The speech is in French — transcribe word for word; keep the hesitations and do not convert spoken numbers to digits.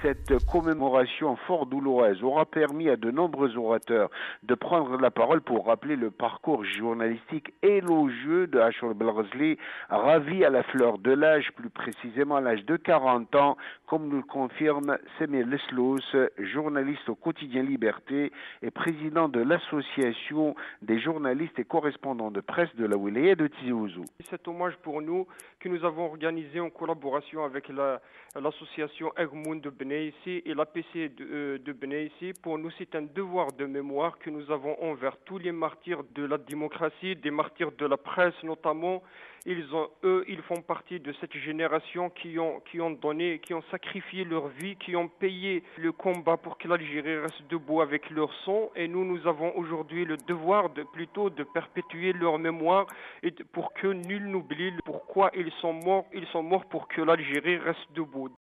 Cette commémoration fort douloureuse aura permis à de nombreux orateurs de prendre la parole pour rappeler le parcours journalistique élogieux de Achour Belghazli, ravi à la fleur de l'âge, plus précisément à l'âge de quarante ans, comme nous le confirme Semir Leslous, journaliste au quotidien Liberté et président de l'association des journalistes et correspondants de presse de la wilaya de Tizi Ouzou. Cet hommage pour nous que nous avons organisé en collaboration avec la, l'association Egmoun de Benaïssi et l'A P C de, euh, de Benaïssi, pour nous c'est un devoir de mémoire que nous avons envers tous les martyrs de la démocratie, des martyrs de la presse notamment. Ils ont, eux, ils font partie de cette génération qui ont, qui ont donné, qui ont sacrifié leur vie, qui ont payé le combat pour que l'Algérie reste debout avec leur sang. Et nous, nous avons aujourd'hui le devoir de, plutôt de perpétuer leur mémoire et de, pour que nul n'oublie pourquoi ils sont morts. Ils sont morts pour que l'Algérie reste debout.